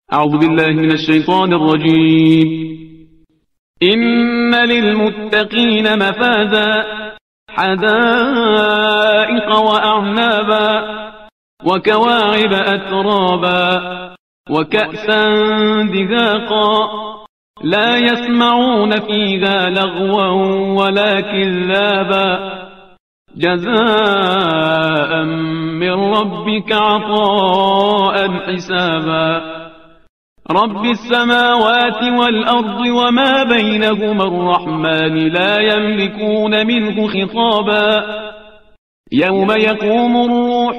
أعوذ بالله من الشيطان الرجيم. إن للمتقين مفازا حدائق وأعنابا وكواعب أترابا وكأسا دهاقا لا يسمعون فيها لغوا ولا كذابا جزاء من ربك عطاء حسابا رب السماوات والأرض وما بينهما الرحمن لا يملكون منه خطابا يوم يقوم الروح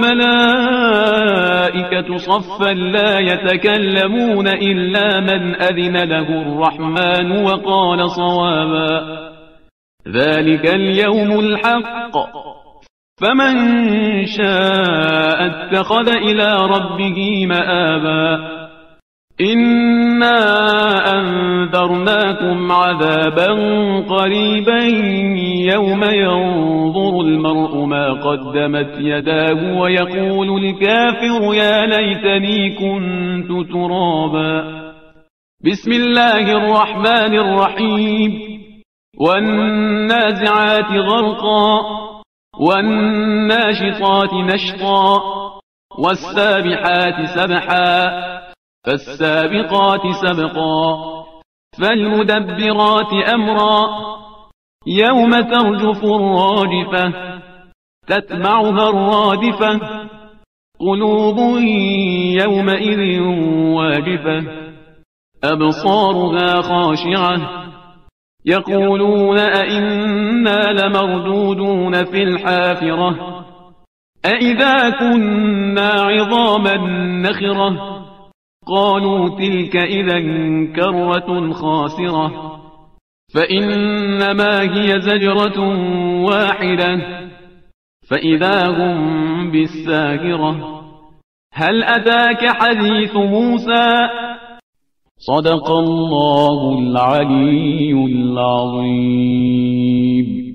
والملائكة صفا لا يتكلمون إلا من أذن له الرحمن وقال صوابا ذلك اليوم الحق فمن شاء اتخذ إلى ربه مآبا إنا أنذرناكم عذابا قريبا يوم ينظر المرء ما قدمت يداه ويقول الكافر يا ليتني كنت ترابا بسم الله الرحمن الرحيم والنازعات غرقا والناشطات نشطا والسابحات سبحا فالسابقات سبقا فالمدبرات أمرا يوم ترجف الراجفة تتبعها الرادفة قلوب يومئذ واجفة أبصارها خاشعة يقولون أئنا لمردودون في الحافرة أئذا كنا عظاما نخرة قالوا تلك إذا كرة خاسرة فإنما هي زجرة واحدة فإذا هم بالساهرة هل أتاك حديث موسى صدق الله العلي العظيم.